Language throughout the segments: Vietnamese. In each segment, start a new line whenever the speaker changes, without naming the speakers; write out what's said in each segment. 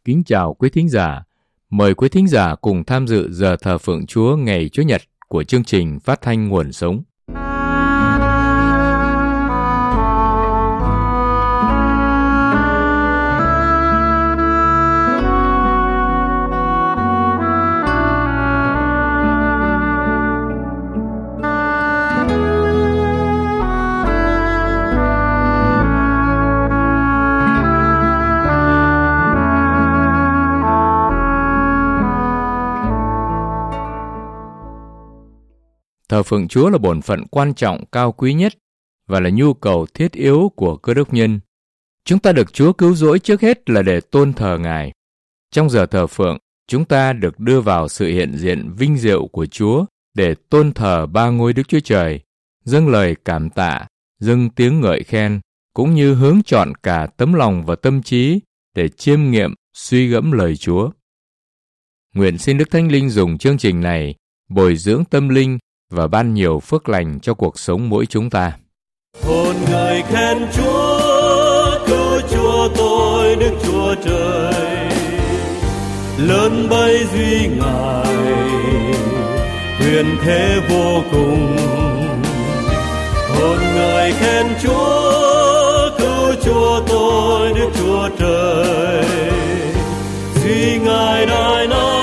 Kính chào quý thính giả. Mời quý thính giả cùng tham dự giờ thờ phượng Chúa ngày Chủ nhật của chương trình Phát thanh Nguồn Sống. Thờ phượng Chúa là bổn phận quan trọng cao quý nhất và là nhu cầu thiết yếu của cơ đốc nhân. Chúng ta được Chúa cứu rỗi trước hết là để tôn thờ Ngài. Trong giờ thờ phượng, chúng ta được đưa vào sự hiện diện vinh diệu của Chúa để tôn thờ ba ngôi Đức Chúa Trời, dâng lời cảm tạ, dâng tiếng ngợi khen, cũng như hướng chọn cả tấm lòng và tâm trí để chiêm nghiệm, suy gẫm lời Chúa. Nguyện xin Đức Thánh Linh dùng chương trình này bồi dưỡng tâm linh và ban nhiều phước lành cho cuộc sống mỗi chúng ta.
Hồn người khen Chúa, cứu Chúa tôi Đức Chúa Trời, lớn bay duy Ngài, huyền thế vô cùng. Hồn người khen Chúa, cứu Chúa tôi Đức Chúa Trời, duy Ngài đại năng.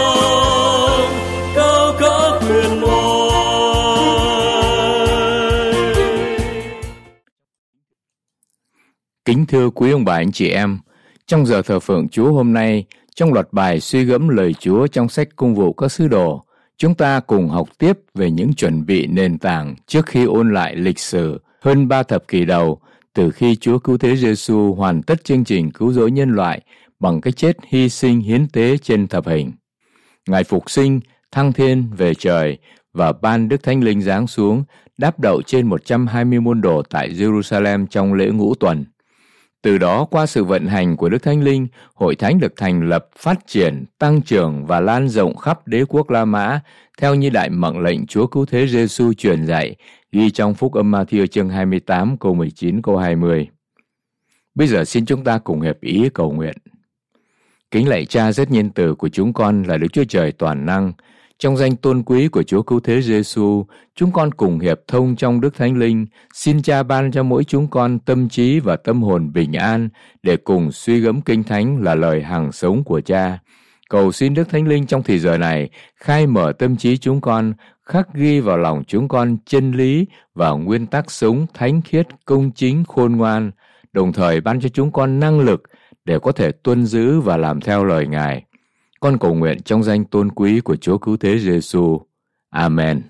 Kính thưa quý ông bà anh chị em, trong giờ thờ phượng Chúa hôm nay, trong loạt bài suy gẫm lời Chúa trong sách Công vụ các sứ đồ, chúng ta cùng học tiếp về những chuẩn bị nền tảng trước khi ôn lại lịch sử hơn 3 thập kỷ đầu, từ khi Chúa Cứu Thế Giêsu hoàn tất chương trình cứu rỗi nhân loại bằng cái chết hy sinh hiến tế trên thập hình. Ngài phục sinh, thăng thiên về trời và ban Đức Thánh Linh giáng xuống, đáp đậu trên 120 môn đồ tại Jerusalem trong lễ Ngũ Tuần. Từ đó, qua sự vận hành của Đức Thánh Linh, Hội Thánh được thành lập, phát triển, tăng trưởng và lan rộng khắp đế quốc La Mã, theo như đại mệnh lệnh Chúa Cứu Thế Giêsu truyền dạy, ghi trong Phúc Âm Ma-thi-ơ chương 28 câu 19 câu 20. Bây giờ xin chúng ta cùng hiệp ý cầu nguyện. Kính lạy Cha rất nhân từ của chúng con là Đức Chúa Trời toàn năng, trong danh tôn quý của Chúa Cứu Thế Giêsu, chúng con cùng hiệp thông trong Đức Thánh Linh, xin Cha ban cho mỗi chúng con tâm trí và tâm hồn bình an để cùng suy gẫm Kinh Thánh là lời hằng sống của Cha. Cầu xin Đức Thánh Linh trong thời giờ này khai mở tâm trí chúng con, khắc ghi vào lòng chúng con chân lý và nguyên tắc sống thánh khiết, công chính, khôn ngoan, đồng thời ban cho chúng con năng lực để có thể tuân giữ và làm theo lời Ngài. Con cầu nguyện trong danh tôn quý của Chúa Cứu Thế Giêsu. Amen.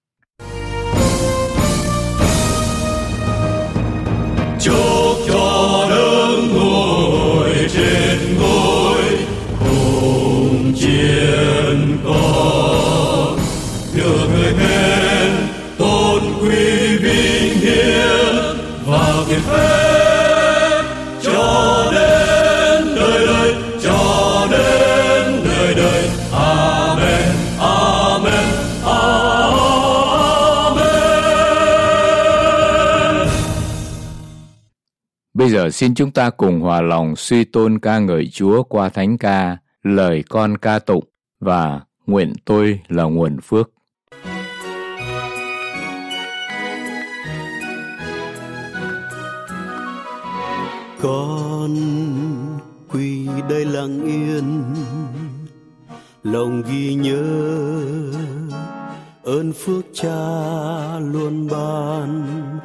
Chúc cho Đấng ngồi trên ngôi hùng chiến có, được người khen tôn quý vinh hiển và kiệt phép cho đến đời đời, cho đến đời đời. Amen, amen, amen.
Bây giờ xin chúng ta cùng hòa lòng suy tôn ca ngợi Chúa qua thánh ca, lời con ca tụng và nguyện tôi là nguồn phước.
Con quỳ đây lặng yên, lòng ghi nhớ ơn phước Cha luôn ban,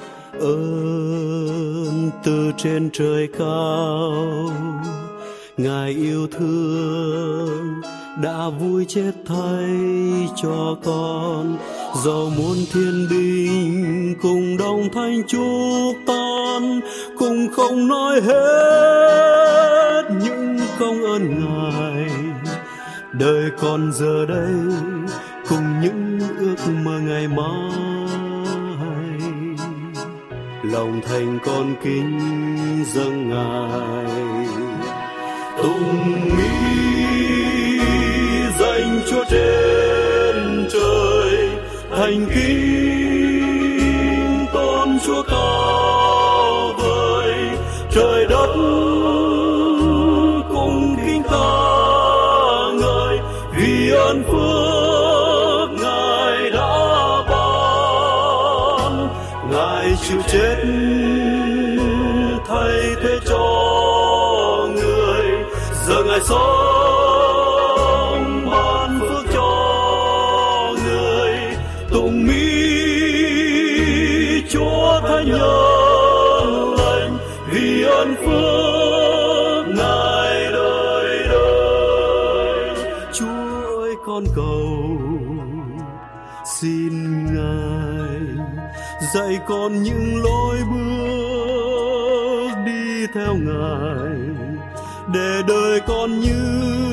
ơn từ trên trời cao. Ngài yêu thương đã vui chết thay cho con, dầu muôn thiên binh cùng đồng thanh chúc tan, cùng không nói hết những công ơn Ngài. Đời còn giờ đây cùng những ước mơ ngày mai, lòng thành con kính dâng Ngài. Tụng mỹ danh Chúa trên trời, thành kính tôn Chúa cao vời. Trời đất cùng kính ta ơn phước Ngài đã ban, Ngài chịu chết thay thế cho người, giờ Ngài sống ban phước cho người. Tụng mỹ Chúa Thánh nhân lành, vì ơn phước Ngài đời đời. Chúa ơi, con cầu xin Ngài dạy con những lối bước đi theo Ngài, để đời con như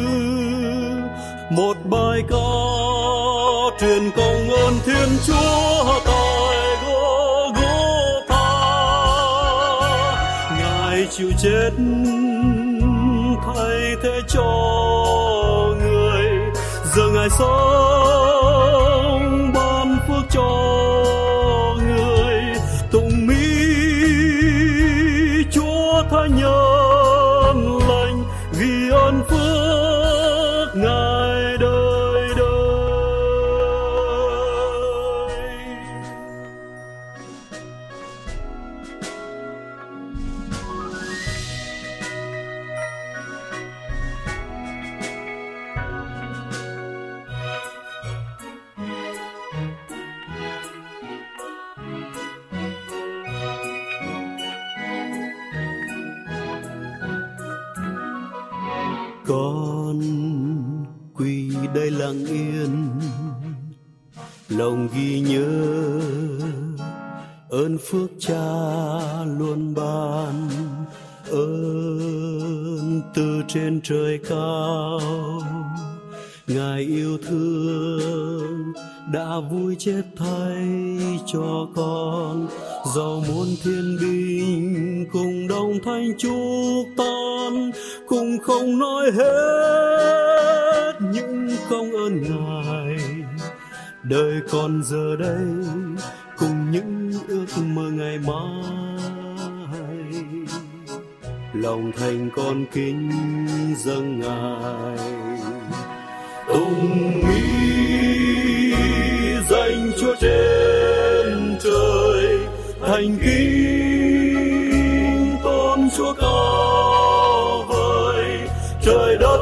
một bài ca truyền công ơn Thiên Chúa tại Gô-gô-tha. Ngài chịu chết thay thế cho người, giờ Ngài sống ban phước cho người. Tụng mỹ Chúa Thánh nhân lành, vì ơn phước Ngài đời đời. Con quỳ đây lặng yên, lòng ghi nhớ ơn phước Cha luôn ban, ơn từ trên trời cao. Ngài yêu thương đã vui chết thay cho con, dầu muôn thiên binh cùng đồng thanh chúc tan, cùng không nói hết những công ơn Ngài. Đời con giờ đây cùng những ước mơ ngày mai, lòng thành con kính dâng Ngài. Tụng mỹ danh Chúa trên trời, thành kính tôn Chúa cao vời. Trời đất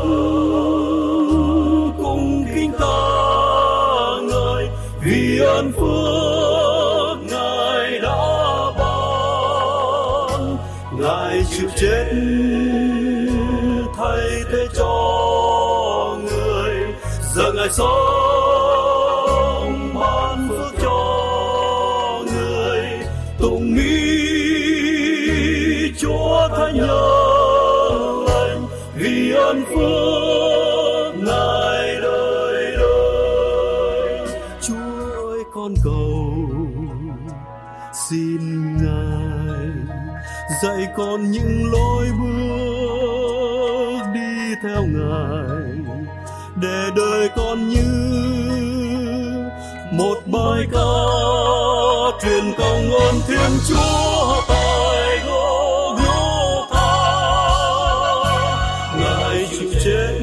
cùng kính ca ngợi, vì ơn phước Ngài đã ban. Ngài chịu chết thay thế cho người, giờ Ngài sống ban phước cho người. Tụng mỹ Chúa Thánh nhân lành, vì ơn phước Ngài đời đời. Chúa ơi, con cầu xin Ngài dạy con những lối bước đi theo Ngài, để đời con như một bài ca truyền công ơn Thiên Chúa tại Gô-gô-tha. Ngài chịu chết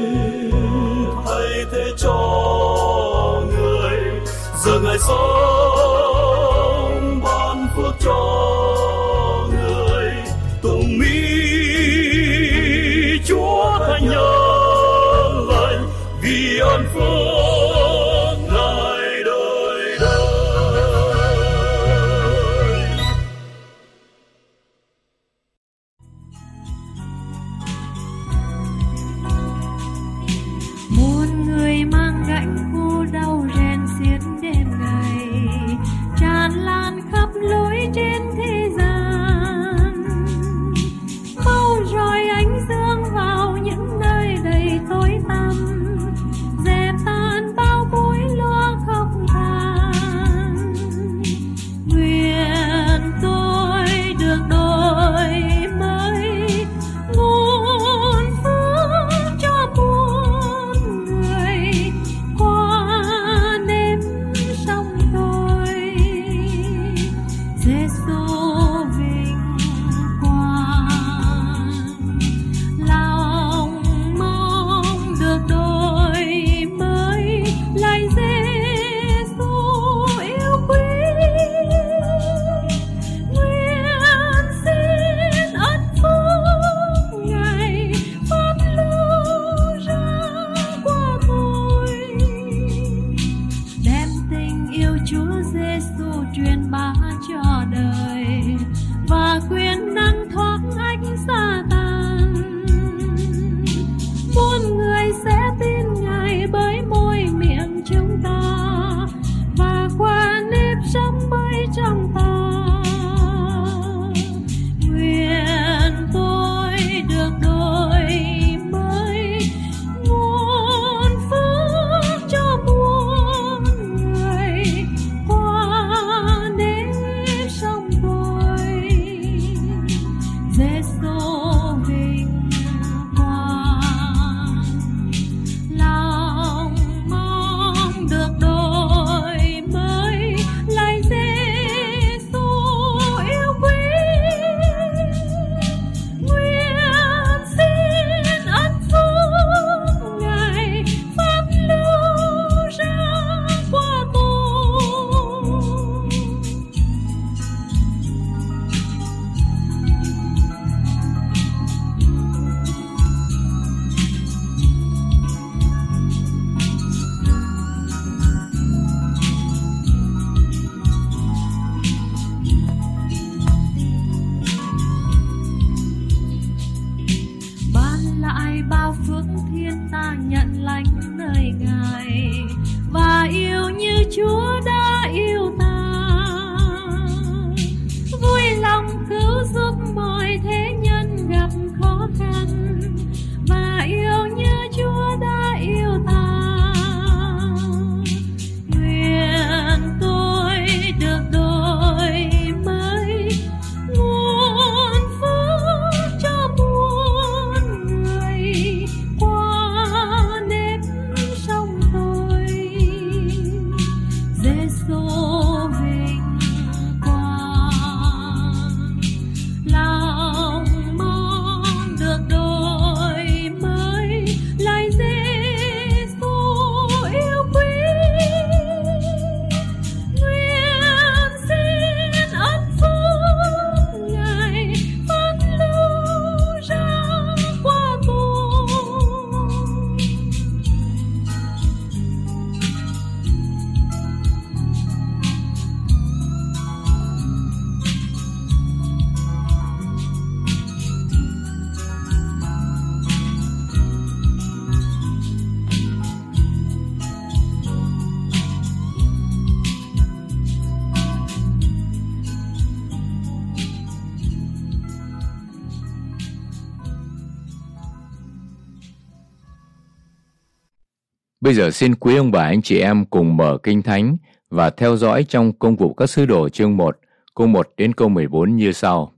thay thế cho người, giờ Ngài sống ban phước cho người. Tụng mỹ Chúa Thánh nhân lành, vì ơn phước Ngài đời đời.
Muôn người mang gánh khô đau rèn xiết đêm ngày, tràn lan khắp lối trên thế gian. Mau rọi ánh dương vào những nơi đầy tối tăm, dẹp tan bao bối lo khóc than. Nguyện tôi được đổi mới, nguồn phước cho muôn người, qua lại bao phước thiên ta nhận lãnh nơi Ngài, và yêu như Chúa đã yêu ta, vui lòng cứu giúp mọi thế nhân gặp khó khăn, và yêu như Chúa đã yêu ta. Nguyện tôi được đổi mới, nguồn phúc cho muôn người qua nếp sống tôi. Giê-xu vinh quang, lòng mong được đổi mới, lại Giê-xu yêu quý. Nguyện xin ân phúc Ngài phát lưu ra qua tôi.
Bây giờ xin quý ông bà anh chị em cùng mở Kinh Thánh và theo dõi trong Công vụ các sứ đồ chương 1, câu 1 đến câu 14 như sau.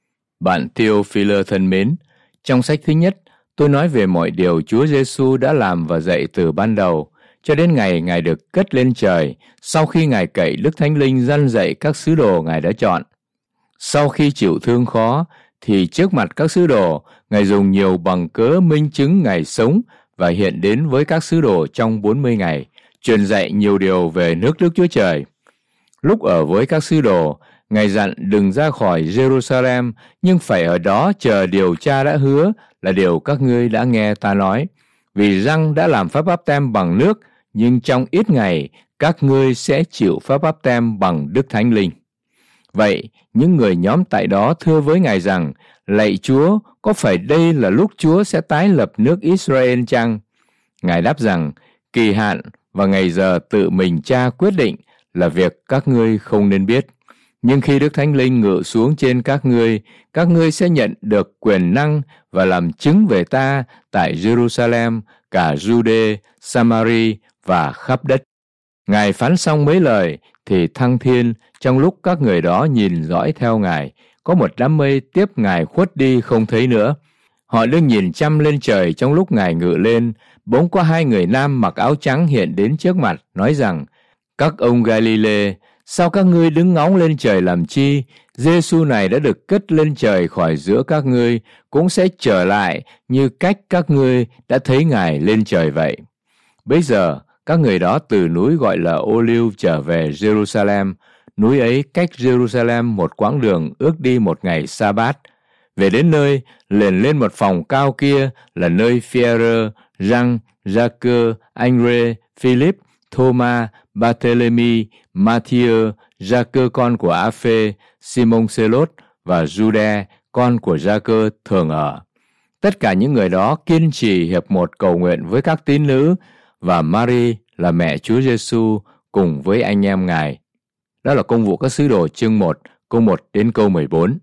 Bạn Theophilus thân mến, trong sách thứ nhất, tôi nói về mọi điều Chúa Giêsu đã làm và dạy từ ban đầu, cho đến ngày Ngài được cất lên trời, sau khi Ngài cậy Đức Thánh Linh răn dạy các sứ đồ Ngài đã chọn. Sau khi chịu thương khó, thì trước mặt các sứ đồ, Ngài dùng nhiều bằng cớ minh chứng Ngài sống và hiện đến với các sứ đồ trong 40 ngày, truyền dạy nhiều điều về nước Đức Chúa Trời. Lúc ở với các sứ đồ, Ngài dặn đừng ra khỏi Jerusalem, nhưng phải ở đó chờ điều Cha đã hứa là điều các ngươi đã nghe ta nói. Vì răng đã làm phép báp têm bằng nước, nhưng trong ít ngày các ngươi sẽ chịu phép báp têm bằng Đức Thánh Linh. Vậy, những người nhóm tại đó thưa với Ngài rằng, lạy Chúa, có phải đây là lúc Chúa sẽ tái lập nước Israel chăng? Ngài đáp rằng, kỳ hạn và ngày giờ tự mình Cha quyết định là việc các ngươi không nên biết. Nhưng khi Đức Thánh Linh ngự xuống trên các ngươi sẽ nhận được quyền năng và làm chứng về ta tại Jerusalem, cả Jude, Samari và khắp đất. Ngài phán xong mấy lời thì thăng thiên, trong lúc các người đó nhìn dõi theo Ngài, có một đám mây tiếp Ngài khuất đi không thấy nữa. Họ đương nhìn chăm lên trời trong lúc Ngài ngự lên, bỗng có hai người nam mặc áo trắng hiện đến trước mặt, nói rằng, các ông Galile, sao các ngươi đứng ngóng lên trời làm chi? Giê-xu này đã được cất lên trời khỏi giữa các ngươi, cũng sẽ trở lại như cách các ngươi đã thấy Ngài lên trời vậy. Bây giờ, các người đó từ núi gọi là Ô-liu trở về Jerusalem. Núi ấy cách Jerusalem một quãng đường ước đi một ngày sa-bát. Về đến nơi, liền lên một phòng cao kia là nơi Phi-e-rơ, Răng, Gia-cơ, Anh-rê, Philip, Thô-ma, Ba-thê-lê-mi, Ma-thi-ơ, Gia-cơ con của A-phê, Simon Xê-lốt và Giu-đe con của Gia-cơ thường ở. Tất cả những người đó kiên trì hiệp một cầu nguyện với các tín nữ và Mary là mẹ Chúa Giêsu cùng với anh em Ngài. Đó là Công vụ các sứ đồ chương 1, câu 1 đến câu 14.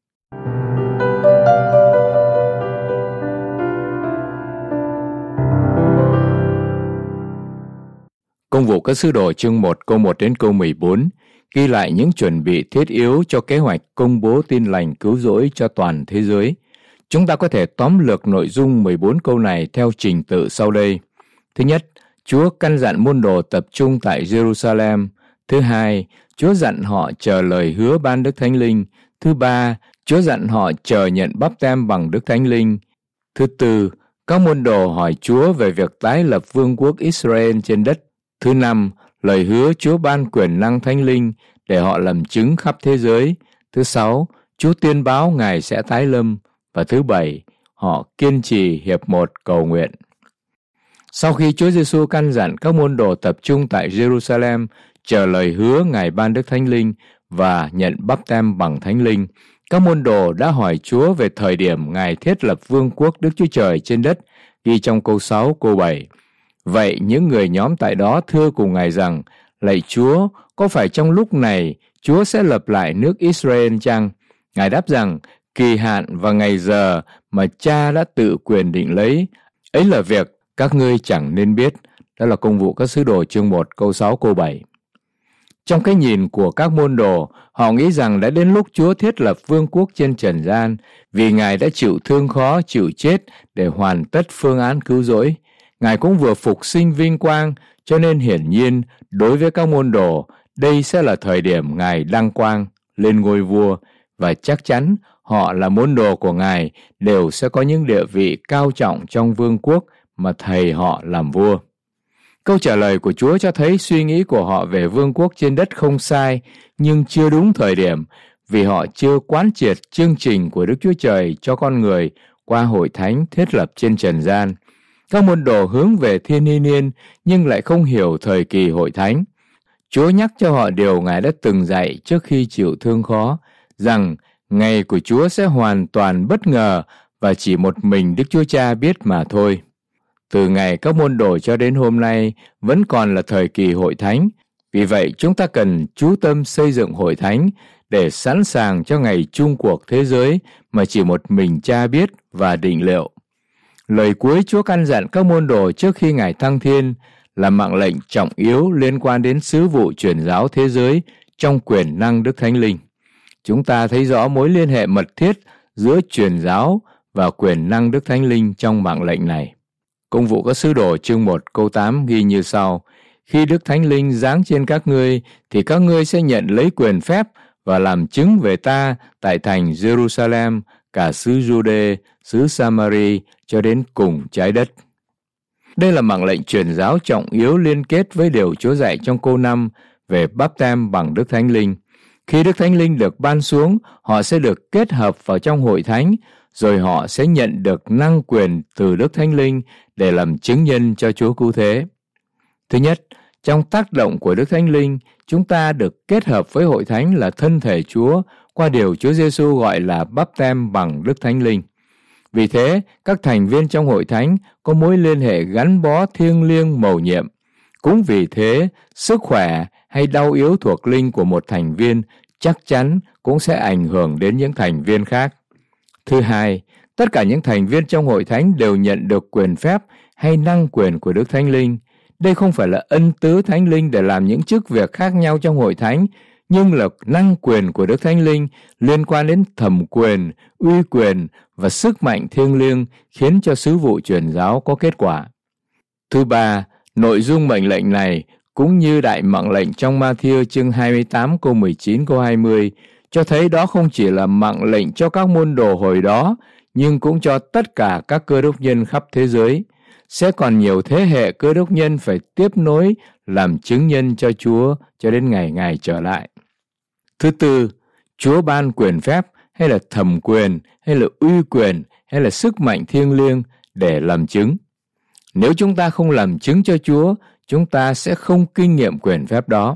Công vụ các sứ đồ chương 1, câu 1 đến câu 14 ghi lại những chuẩn bị thiết yếu cho kế hoạch công bố tin lành cứu rỗi cho toàn thế giới. Chúng ta có thể tóm lược nội dung 14 câu này theo trình tự sau đây. Thứ nhất, Chúa căn dặn môn đồ tập trung tại Jerusalem. Thứ hai, Chúa dặn họ chờ lời hứa ban Đức Thánh Linh. Thứ ba, Chúa dặn họ chờ nhận báp têm bằng Đức Thánh Linh. Thứ tư, các môn đồ hỏi Chúa về việc tái lập vương quốc Israel trên đất. Thứ năm, lời hứa Chúa ban quyền năng Thánh Linh để họ làm chứng khắp thế giới. Thứ sáu, Chúa tuyên báo Ngài sẽ tái lâm. Và thứ bảy, họ kiên trì hiệp một cầu nguyện. Sau khi Chúa Giêsu căn dặn các môn đồ tập trung tại Jerusalem, chờ lời hứa Ngài ban Đức Thánh Linh và nhận báp têm bằng Thánh Linh, Các môn đồ đã hỏi Chúa về thời điểm Ngài thiết lập vương quốc Đức Chúa Trời trên đất, ghi trong câu 6, câu 7. Vậy những người nhóm tại đó thưa cùng Ngài rằng, lạy Chúa, có phải trong lúc này Chúa sẽ lập lại nước Israel chăng? Ngài đáp rằng, kỳ hạn và ngày giờ mà Cha đã tự quyền định lấy, ấy là việc các ngươi chẳng nên biết. Đó là Công vụ các sứ đồ chương 1, câu 6, câu 7. Trong cái nhìn của các môn đồ, họ nghĩ rằng đã đến lúc Chúa thiết lập vương quốc trên trần gian, vì Ngài đã chịu thương khó, chịu chết để hoàn tất phương án cứu rỗi. Ngài cũng vừa phục sinh vinh quang, cho nên hiển nhiên, đối với các môn đồ, đây sẽ là thời điểm Ngài đăng quang, lên ngôi vua, và chắc chắn họ là môn đồ của Ngài đều sẽ có những địa vị cao trọng trong vương quốc mà Thầy họ làm vua. Câu trả lời của Chúa cho thấy suy nghĩ của họ về vương quốc trên đất không sai, nhưng chưa đúng thời điểm, vì họ chưa quán triệt chương trình của Đức Chúa Trời cho con người qua hội thánh thiết lập trên trần gian. Các môn đồ hướng về thiên hy niên nhưng lại không hiểu thời kỳ hội thánh. Chúa nhắc cho họ điều Ngài đã từng dạy trước khi chịu thương khó, rằng ngày của Chúa sẽ hoàn toàn bất ngờ và chỉ một mình Đức Chúa Cha biết mà thôi. Từ ngày các môn đồ cho đến hôm nay vẫn còn là thời kỳ hội thánh, vì vậy chúng ta cần chú tâm xây dựng hội thánh để sẵn sàng cho ngày chung cuộc thế giới mà chỉ một mình Cha biết và định liệu. Lời cuối Chúa căn dặn các môn đồ trước khi Ngài thăng thiên là mạng lệnh trọng yếu liên quan đến sứ vụ truyền giáo thế giới trong quyền năng Đức Thánh Linh. Chúng ta thấy rõ mối liên hệ mật thiết giữa truyền giáo và quyền năng Đức Thánh Linh trong mạng lệnh này. Công vụ các sứ đồ chương 1 câu 8 ghi như sau: Khi Đức Thánh Linh giáng trên các ngươi, thì các ngươi sẽ nhận lấy quyền phép và làm chứng về ta tại thành Jerusalem, cả xứ Jude, xứ Samari cho đến cùng trái đất. Đây là mạng lệnh truyền giáo trọng yếu liên kết với điều Chúa dạy trong câu 5 về báp têm bằng Đức Thánh Linh. Khi Đức Thánh Linh được ban xuống, họ sẽ được kết hợp vào trong hội thánh, rồi họ sẽ nhận được năng quyền từ Đức Thánh Linh để làm chứng nhân cho Chúa cứu thế. Thứ nhất, trong tác động của Đức Thánh Linh, chúng ta được kết hợp với hội thánh là thân thể Chúa qua điều Chúa Giêsu gọi là báp têm bằng Đức Thánh Linh. Vì thế, các thành viên trong hội thánh có mối liên hệ gắn bó thiêng liêng mầu nhiệm. Cũng vì thế, sức khỏe hay đau yếu thuộc linh của một thành viên chắc chắn cũng sẽ ảnh hưởng đến những thành viên khác. Thứ hai, tất cả những thành viên trong hội thánh đều nhận được quyền phép hay năng quyền của Đức Thánh Linh. Đây không phải là ân tứ Thánh Linh để làm những chức việc khác nhau trong hội thánh, nhưng là năng quyền của Đức Thánh Linh liên quan đến thẩm quyền, uy quyền và sức mạnh thiêng liêng khiến cho sứ vụ truyền giáo có kết quả. Thứ ba, nội dung mệnh lệnh này cũng như đại mạng lệnh trong Ma-thi-ơ chương 28 câu 19 câu 20 cho thấy đó không chỉ là mạng lệnh cho các môn đồ hồi đó, nhưng cũng cho tất cả các cơ đốc nhân khắp thế giới. Sẽ còn nhiều thế hệ cơ đốc nhân phải tiếp nối làm chứng nhân cho Chúa cho đến ngày Ngài trở lại. Thứ tư, Chúa ban quyền phép hay là thẩm quyền hay là uy quyền hay là sức mạnh thiêng liêng để làm chứng. Nếu chúng ta không làm chứng cho Chúa, chúng ta sẽ không kinh nghiệm quyền phép đó.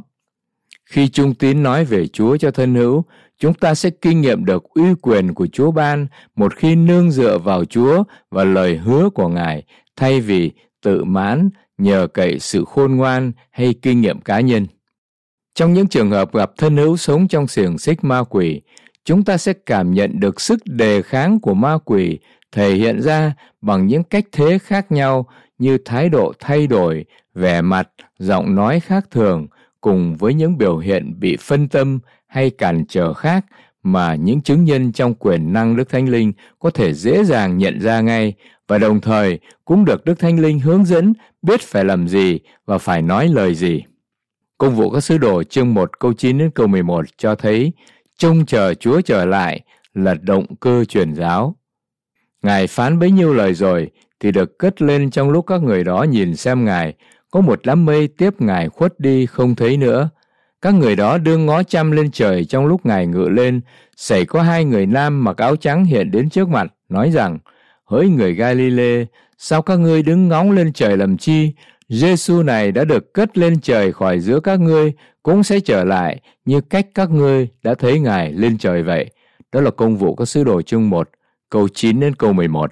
Khi trung tín nói về Chúa cho thân hữu, chúng ta sẽ kinh nghiệm được uy quyền của Chúa ban một khi nương dựa vào Chúa và lời hứa của Ngài, thay vì tự mãn, nhờ cậy sự khôn ngoan hay kinh nghiệm cá nhân. Trong những trường hợp gặp thân hữu sống trong xiềng xích ma quỷ, chúng ta sẽ cảm nhận được sức đề kháng của ma quỷ thể hiện ra bằng những cách thế khác nhau như thái độ thay đổi, vẻ mặt, giọng nói khác thường, cùng với những biểu hiện bị phân tâm hay cản trở khác mà những chứng nhân trong quyền năng Đức Thánh Linh có thể dễ dàng nhận ra ngay, và đồng thời cũng được Đức Thánh Linh hướng dẫn biết phải làm gì và phải nói lời gì. Công vụ các sứ đồ chương 1 câu 9 đến câu 11 cho thấy trông chờ Chúa trở lại là động cơ truyền giáo. Ngài phán bấy nhiêu lời rồi thì được cất lên trong lúc các người đó nhìn xem Ngài. Có một đám mây tiếp Ngài khuất đi không thấy nữa. Các người đó đương ngó chăm lên trời trong lúc Ngài ngự lên. Xảy có hai người nam mặc áo trắng hiện đến trước mặt, nói rằng: Hỡi người Galile, sao các ngươi đứng ngóng lên trời làm chi? Giê-xu này đã được cất lên trời khỏi giữa các ngươi, cũng sẽ trở lại như cách các ngươi đã thấy Ngài lên trời vậy. Đó là Công vụ các sứ đồ chương 1, câu 9 đến câu 11.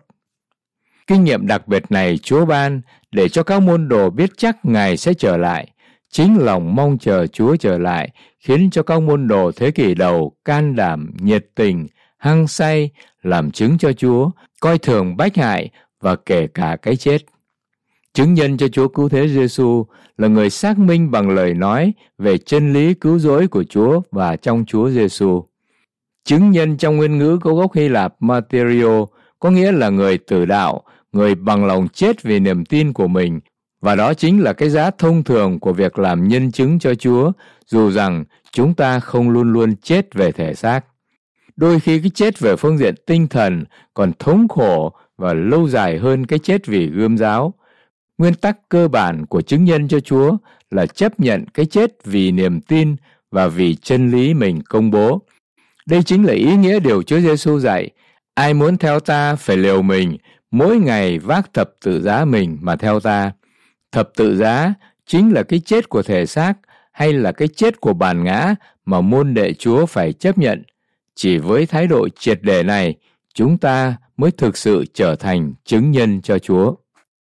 Kinh nghiệm đặc biệt này Chúa ban để cho các môn đồ biết chắc Ngài sẽ trở lại. Chính lòng mong chờ Chúa trở lại khiến cho các môn đồ thế kỷ đầu can đảm, nhiệt tình, hăng say, làm chứng cho Chúa, coi thường bách hại và kể cả cái chết. Chứng nhân cho Chúa cứu thế Giêsu là người xác minh bằng lời nói về chân lý cứu rỗi của Chúa và trong Chúa Giêsu. Chứng nhân trong nguyên ngữ có gốc Hy Lạp martyrio, có nghĩa là người tử đạo, người bằng lòng chết vì niềm tin của mình, và đó chính là cái giá thông thường của việc làm nhân chứng cho Chúa, dù rằng chúng ta không luôn luôn chết về thể xác. Đôi khi cái chết về phương diện tinh thần còn thống khổ và lâu dài hơn cái chết vì gươm giáo. Nguyên tắc cơ bản của chứng nhân cho Chúa là chấp nhận cái chết vì niềm tin và vì chân lý mình công bố. Đây chính là ý nghĩa điều Chúa Giêsu dạy: ai muốn theo ta phải liều mình, mỗi ngày vác thập tự giá mình mà theo ta. Thập tự giá chính là cái chết của thể xác hay là cái chết của bản ngã mà môn đệ Chúa phải chấp nhận. Chỉ với thái độ triệt để này, chúng ta mới thực sự trở thành chứng nhân cho Chúa.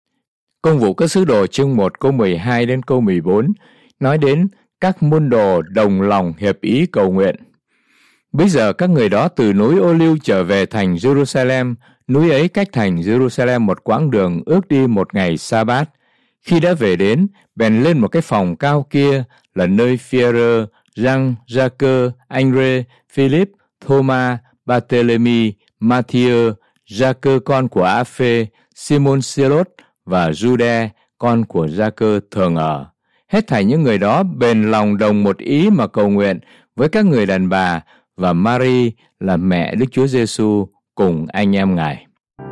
Công vụ các sứ đồ chương 1 câu 12 đến câu 14 nói đến các môn đồ đồng lòng hiệp ý cầu nguyện. Bây giờ các người đó từ núi Ô Liu trở về thành Jerusalem, núi ấy cách thành Jerusalem một quãng đường ước đi một ngày sa-bát. Khi đã về đến, bèn lên một cái phòng cao kia là nơi Phi-e-rơ, Giăng, Gia-cơ, Anh-rê, Philip, Thô-ma, Ba-tê-lê-mi, Ma-thi-ơ, Gia-cơ con của A-phê, Simon Xê-lốt và Giu-đe con của Gia-cơ thường ở. Hết thảy những người đó bền lòng đồng một ý mà cầu nguyện với các người đàn bà và Mary là mẹ Đức Chúa Giêsu cùng anh em Ngài.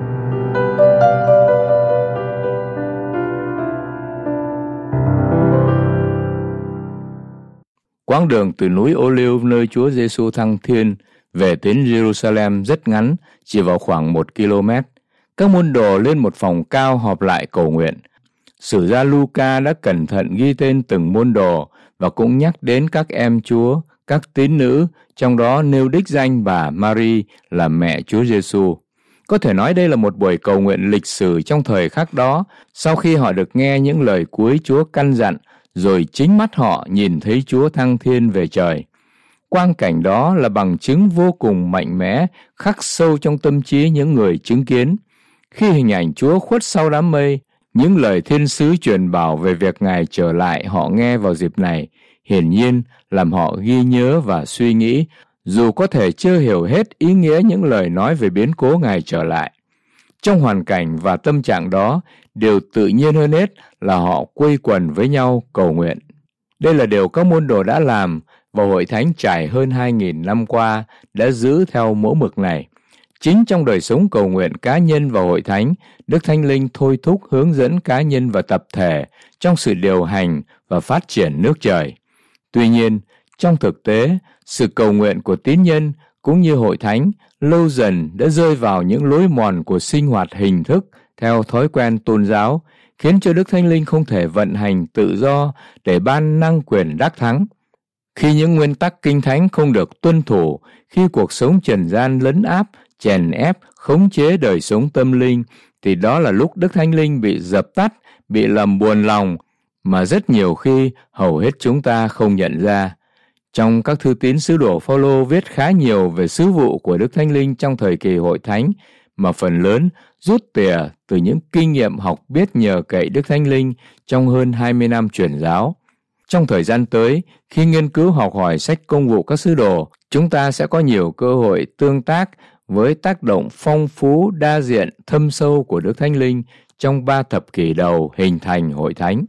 Quãng đường từ núi Ô Liu nơi Chúa Giêsu thăng thiên về đến Jerusalem rất ngắn, chỉ vào khoảng 1 km. Các môn đồ lên một phòng cao họp lại cầu nguyện. Sử gia Luca đã cẩn thận ghi tên từng môn đồ và cũng nhắc đến các em Chúa, các tín nữ, trong đó nêu đích danh bà Mary là mẹ Chúa Giêsu. Có thể nói đây là một buổi cầu nguyện lịch sử trong thời khắc đó, sau khi họ được nghe những lời cuối Chúa căn dặn, rồi chính mắt họ nhìn thấy Chúa thăng thiên về trời. Quang cảnh đó là bằng chứng vô cùng mạnh mẽ, khắc sâu trong tâm trí những người chứng kiến. Khi hình ảnh Chúa khuất sau đám mây, những lời thiên sứ truyền bảo về việc Ngài trở lại họ nghe vào dịp này, hiển nhiên làm họ ghi nhớ và suy nghĩ, dù có thể chưa hiểu hết ý nghĩa những lời nói về biến cố Ngài trở lại. Trong hoàn cảnh và tâm trạng đó, điều tự nhiên hơn hết là họ quây quần với nhau cầu nguyện. Đây là điều các môn đồ đã làm và Hội Thánh trải hơn 2.000 năm qua đã giữ theo mẫu mực này. Chính trong đời sống cầu nguyện cá nhân và Hội Thánh, Đức Thánh Linh thôi thúc hướng dẫn cá nhân và tập thể trong sự điều hành và phát triển nước trời. Tuy nhiên, trong thực tế, sự cầu nguyện của tín nhân cũng như Hội Thánh lâu dần đã rơi vào những lối mòn của sinh hoạt hình thức theo thói quen tôn giáo, khiến cho Đức Thánh Linh không thể vận hành tự do để ban năng quyền đắc thắng. Khi những nguyên tắc kinh thánh không được tuân thủ, khi cuộc sống trần gian lấn áp, chèn ép, khống chế đời sống tâm linh, thì đó là lúc Đức Thánh Linh bị dập tắt, bị làm buồn lòng, mà rất nhiều khi hầu hết chúng ta không nhận ra. Trong các thư tín sứ đồ Phao-lô viết khá nhiều về sứ vụ của Đức Thánh Linh trong thời kỳ Hội Thánh, mà phần lớn rút tỉa từ những kinh nghiệm học biết nhờ cậy Đức Thánh Linh trong hơn 20 năm truyền giáo. Trong thời gian tới, khi nghiên cứu học hỏi sách Công vụ các sứ đồ, chúng ta sẽ có nhiều cơ hội tương tác với tác động phong phú, đa diện, thâm sâu của Đức Thánh Linh trong 3 thập kỷ đầu hình thành Hội Thánh.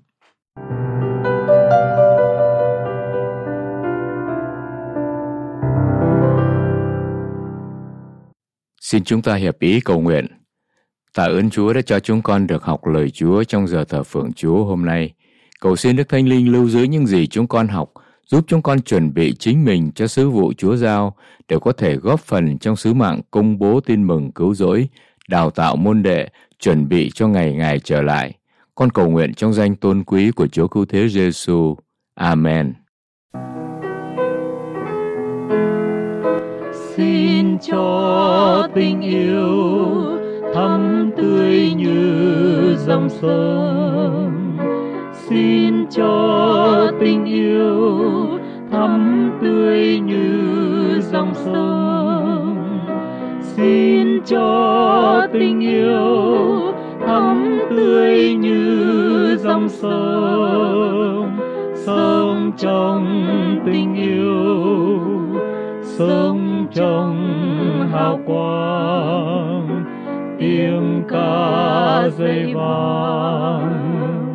Xin chúng ta hiệp ý cầu nguyện. Tạ ơn Chúa đã cho chúng con được học lời Chúa trong giờ thờ phượng Chúa hôm nay. Cầu xin Đức Thánh Linh lưu giữ những gì chúng con học, giúp chúng con chuẩn bị chính mình cho sứ vụ Chúa giao để có thể góp phần trong sứ mạng công bố tin mừng cứu rỗi, đào tạo môn đệ, chuẩn bị cho ngày Ngài trở lại. Con cầu nguyện trong danh tôn quý của Chúa Cứu Thế Giêsu. Amen.
Xin
cho tình yêu thắm tươi như dòng sông. Xin cho tình yêu thắm tươi như dòng sông. Xin cho tình yêu thắm tươi như dòng sông. Sống trong tình yêu, sống trong hào quang, tiếng ca dây vang.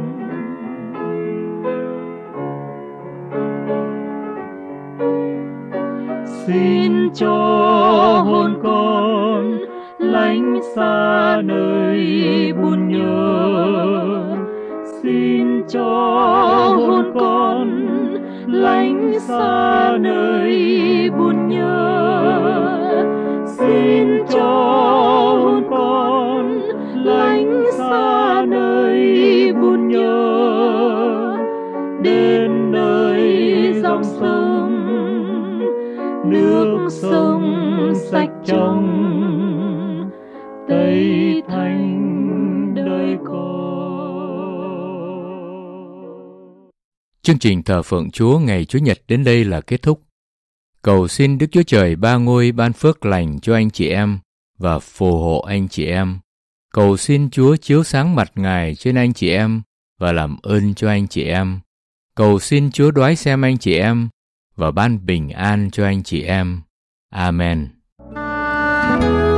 Xin cho hồn con lánh xa nơi buồn nhớ. Xin cho hồn con lánh xa nơi buồn nhớ. Xin cho hồn con lánh xa nơi buồn nhớ. Đến nơi dòng sông, nước sông sạch trong, Tây Thanh đời con.
Chương trình thờ phượng Chúa ngày Chủ nhật đến đây là kết thúc. Cầu xin Đức Chúa Trời Ba Ngôi ban phước lành cho anh chị em và phù hộ anh chị em. Cầu xin Chúa chiếu sáng mặt Ngài trên anh chị em và làm ơn cho anh chị em. Cầu xin Chúa đoái xem anh chị em và ban bình an cho anh chị em. Amen.